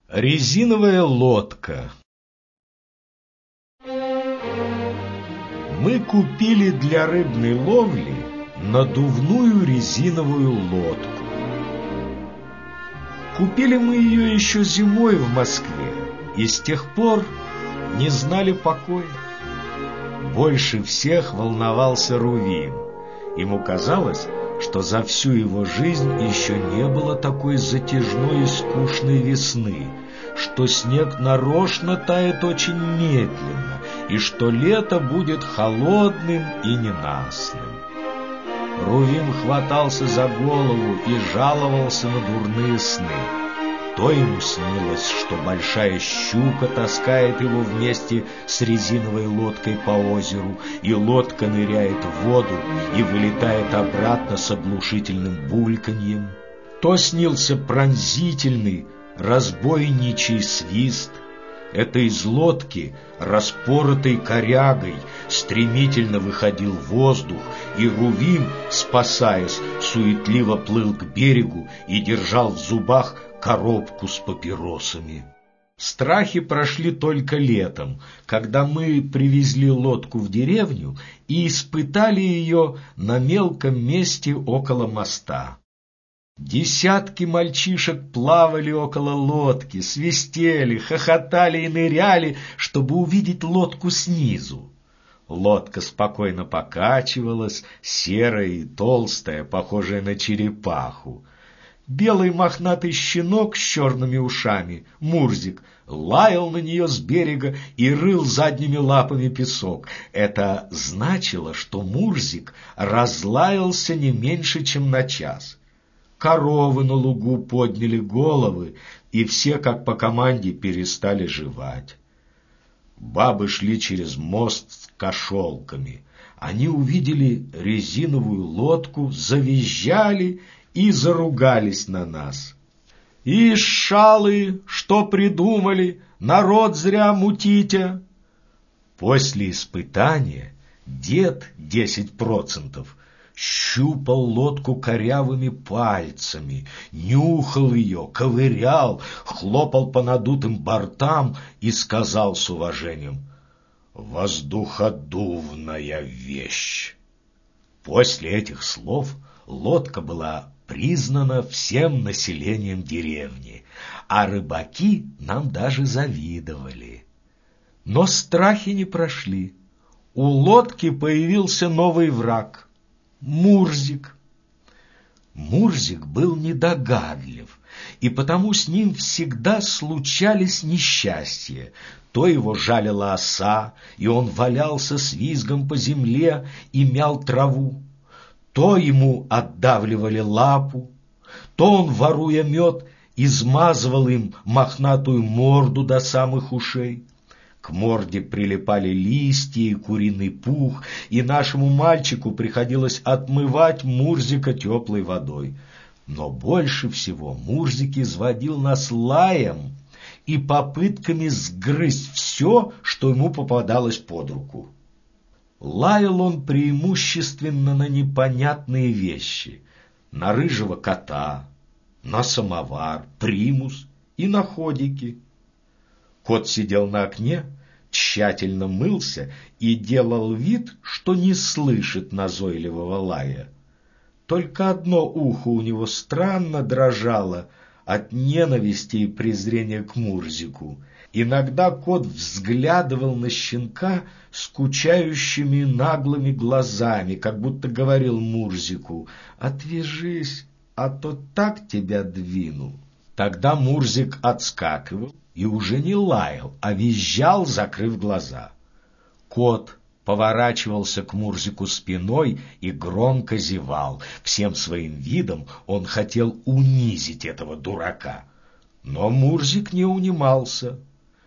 Резиновая лодка. Мы купили для рыбной ловли надувную резиновую лодку. Купили мы ее еще зимой в Москве и с тех пор не знали покоя. Больше всех волновался Рувим. Ему казалось, что за всю его жизнь еще не было такой затяжной и скучной весны, что снег нарочно тает очень медленно, и что лето будет холодным и ненастным. Рувим хватался за голову и жаловался на дурные сны. То ему снилось, что большая щука таскает его вместе с резиновой лодкой по озеру, и лодка ныряет в воду и вылетает обратно с оглушительным бульканьем. То снился пронзительный, разбойничий свист. Это из лодки, распоротой корягой, стремительно выходил воздух, и Рувим, спасаясь, суетливо плыл к берегу и держал в зубах коробку с папиросами. Страхи прошли только летом, когда мы привезли лодку в деревню и испытали ее на мелком месте около моста. Десятки мальчишек плавали около лодки, свистели, хохотали и ныряли, чтобы увидеть лодку снизу. Лодка спокойно покачивалась, серая и толстая, похожая на черепаху. Белый мохнатый щенок с черными ушами, Мурзик, лаял на нее с берега и рыл задними лапами песок. Это значило, что Мурзик разлаялся не меньше, чем на час. Коровы на лугу подняли головы, и все, как по команде, перестали жевать. Бабы шли через мост с кошелками. Они увидели резиновую лодку, завизжали и заругались на нас. «Ишь, шалы, что придумали? Народ зря мутите!» После испытания дед 10% щупал лодку корявыми пальцами, нюхал ее, ковырял, хлопал по надутым бортам и сказал с уважением: «Воздуходувная вещь». После этих слов лодка была признана всем населением деревни, а рыбаки нам даже завидовали. Но страхи не прошли. У лодки появился новый враг — Мурзик. Мурзик был недогадлив, и потому с ним всегда случались несчастья. То его жалила оса, и он валялся с визгом по земле и мял траву, то ему отдавливали лапу, то он, воруя мед, измазывал им мохнатую морду до самых ушей. К морде прилипали листья и куриный пух, и нашему мальчику приходилось отмывать Мурзика теплой водой. Но больше всего Мурзик изводил нас лаем и попытками сгрызть все, что ему попадалось под руку. Лаял он преимущественно на непонятные вещи: на рыжего кота, на самовар, примус и на ходики. Кот сидел на окне, тщательно мылся и делал вид, что не слышит назойливого лая. Только одно ухо у него странно дрожало от ненависти и презрения к Мурзику. Иногда кот взглядывал на щенка скучающими наглыми глазами, как будто говорил Мурзику: «Отвяжись, а то так тебя двину». Тогда Мурзик отскакивал и уже не лаял, а визжал, закрыв глаза. Кот поворачивался к Мурзику спиной и громко зевал. Всем своим видом он хотел унизить этого дурака. Но Мурзик не унимался.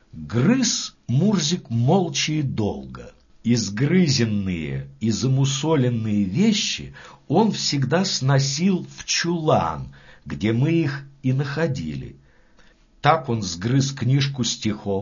Грыз Мурзик молча и долго. Изгрызенные и замусоленные вещи он всегда сносил в чулан, где мы их и находили. Так он сгрыз книжку стихов,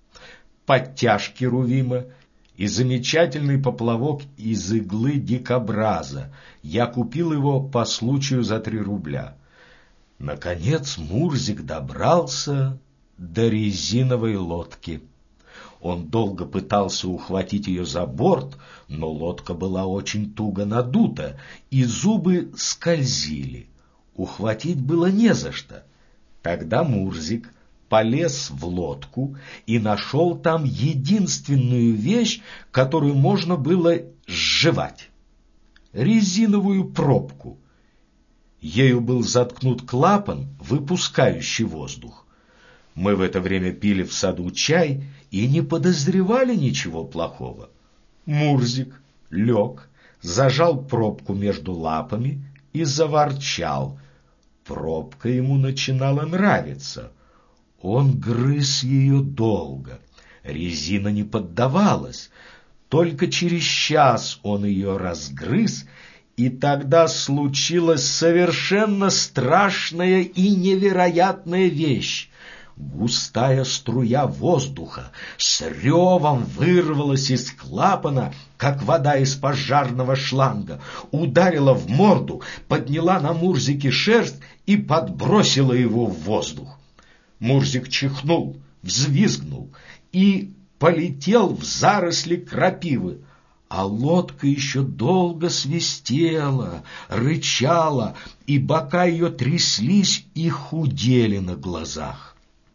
подтяжки Рувима и замечательный поплавок из иглы дикобраза. Я купил его по случаю за 3 рубля. Наконец Мурзик добрался до резиновой лодки. Он долго пытался ухватить ее за борт, но лодка была очень туго надута, и зубы скользили. Ухватить было не за что. Тогда Мурзик полез в лодку и нашел там единственную вещь, которую можно было сживать — резиновую пробку. Ею был заткнут клапан, выпускающий воздух. Мы в это время пили в саду чай и не подозревали ничего плохого. Мурзик лег, зажал пробку между лапами и заворчал. Пробка ему начинала нравиться. Он грыз ее долго. Резина не поддавалась. Только через час он ее разгрыз, и тогда случилась совершенно страшная и невероятная вещь. Густая струя воздуха с ревом вырвалась из клапана, как вода из пожарного шланга, ударила в морду, подняла на Мурзике шерсть и подбросила его в воздух. Мурзик чихнул, взвизгнул и полетел в заросли крапивы, а лодка еще долго свистела, рычала, и бока ее тряслись и худели на глазах.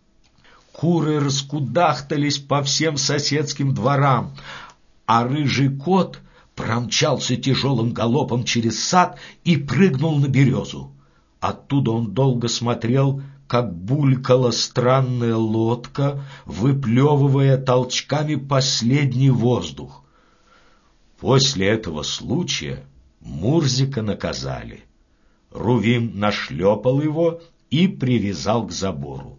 Куры раскудахтались по всем соседским дворам, а рыжий кот промчался тяжелым галопом через сад и прыгнул на березу. Оттуда он долго смотрел, как булькала странная лодка, выплевывая толчками последний воздух. После этого случая Мурзика наказали. Рувим нашлепал его и привязал к забору.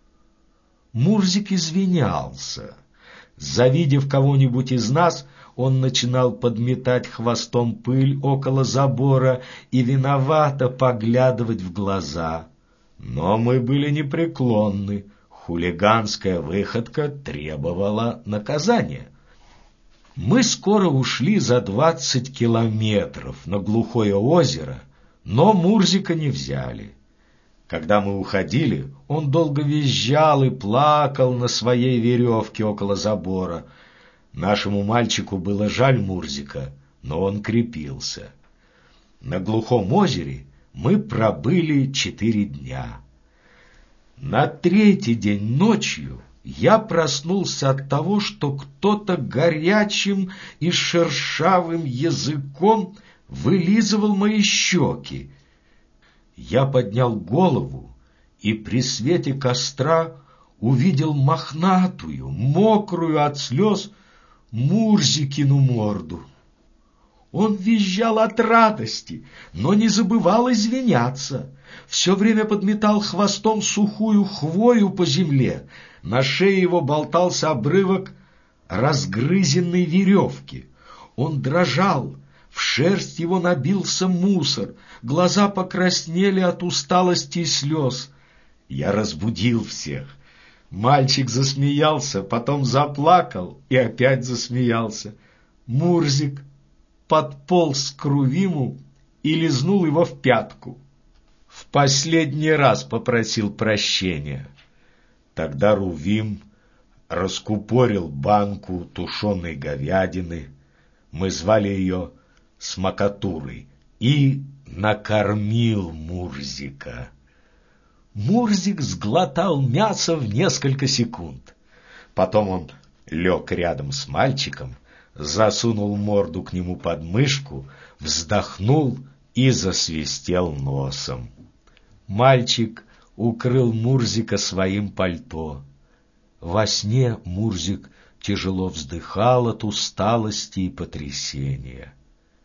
Мурзик извинялся. Завидев кого-нибудь из нас, он начинал подметать хвостом пыль около забора и виновато поглядывать в глаза. Но мы были непреклонны. Хулиганская выходка требовала наказания. Мы скоро ушли за 20 километров на глухое озеро, но Мурзика не взяли. Когда мы уходили, он долго визжал и плакал на своей веревке около забора. Нашему мальчику было жаль Мурзика, но он крепился. На глухом озере мы пробыли 4 дня. На 3-й день ночью я проснулся от того, что кто-то горячим и шершавым языком вылизывал мои щеки. Я поднял голову и при свете костра увидел мохнатую, мокрую от слез Мурзикину морду. Он визжал от радости, но не забывал извиняться. Все время подметал хвостом сухую хвою по земле. На шее его болтался обрывок разгрызенной веревки. Он дрожал. В шерсть его набился мусор, глаза покраснели от усталости и слез. Я разбудил всех. Мальчик засмеялся, потом заплакал и опять засмеялся. Мурзик подполз к Рувиму и лизнул его в пятку. В последний раз попросил прощения. Тогда Рувим раскупорил банку тушеной говядины, мы звали ее Смакатурой, и накормил Мурзика. Мурзик сглотал мясо в несколько секунд. Потом он лег рядом с мальчиком, засунул морду к нему под мышку, вздохнул и засвистел носом. Мальчик укрыл Мурзика своим пальто. Во сне Мурзик тяжело вздыхал от усталости и потрясения.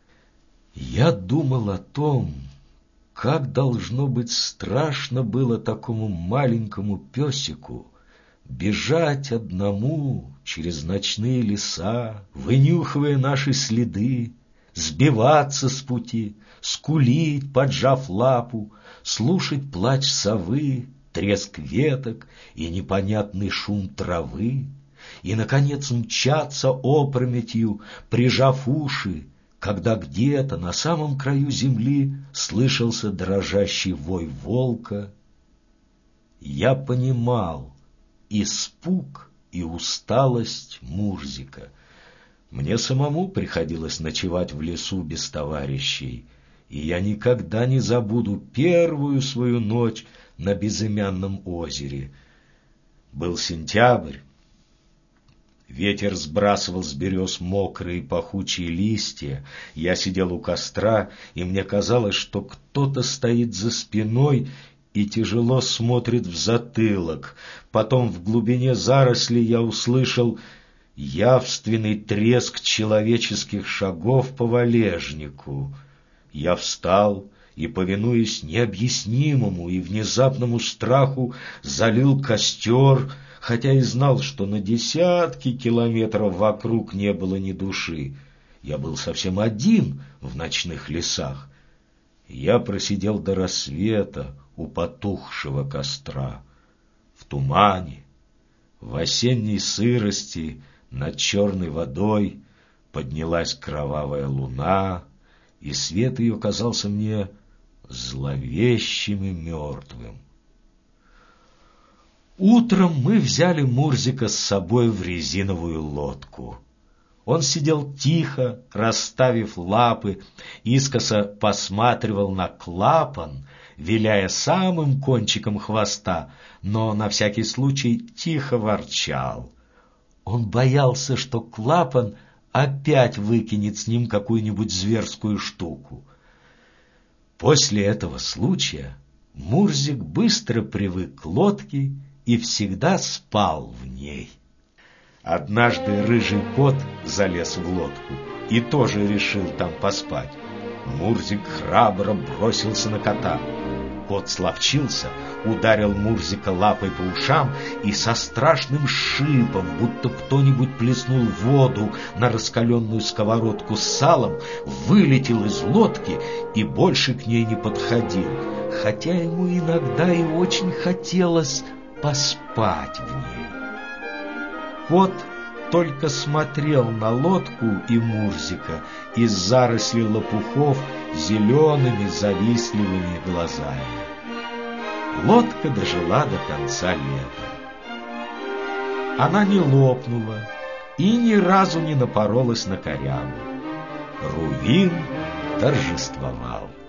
Я думал о том, как должно быть страшно было такому маленькому песику бежать одному через ночные леса, вынюхивая наши следы, сбиваться с пути, скулить, поджав лапу, слушать плач совы, треск веток и непонятный шум травы, и, наконец, мчаться опрометью, прижав уши, когда где-то на самом краю земли слышался дрожащий вой волка. Я понимал, испуг и усталость Мурзика. Мне самому приходилось ночевать в лесу без товарищей, и я никогда не забуду первую свою ночь на безымянном озере. Был сентябрь. Ветер сбрасывал с берез мокрые пахучие листья. Я сидел у костра, и мне казалось, что кто-то стоит за спиной и тяжело смотрит в затылок. Потом в глубине зарослей я услышал явственный треск человеческих шагов по валежнику. Я встал и, повинуясь необъяснимому и внезапному страху, залил костер, хотя и знал, что на десятки километров вокруг не было ни души. Я был совсем один в ночных лесах. Я просидел до рассвета у потухшего костра. В тумане, в осенней сырости над черной водой поднялась кровавая луна, и свет ее казался мне зловещим и мертвым. Утром мы взяли Мурзика с собой в резиновую лодку. Он сидел тихо, расставив лапы, искоса посматривал на клапан, виляя самым кончиком хвоста, но на всякий случай тихо ворчал. Он боялся, что клапан опять выкинет с ним какую-нибудь зверскую штуку. После этого случая Мурзик быстро привык к лодке и всегда спал в ней. Однажды рыжий кот залез в лодку и тоже решил там поспать. Мурзик храбро бросился на кота. Кот словчился, ударил Мурзика лапой по ушам и со страшным шипом, будто кто-нибудь плеснул воду на раскаленную сковородку с салом, вылетел из лодки и больше к ней не подходил, хотя ему иногда и очень хотелось поспать в ней. Кот только смотрел на лодку и Мурзика из зарослей лопухов зелеными завистливыми глазами. Лодка дожила до конца лета. Она не лопнула и ни разу не напоролась на корягу. Рувим торжествовал.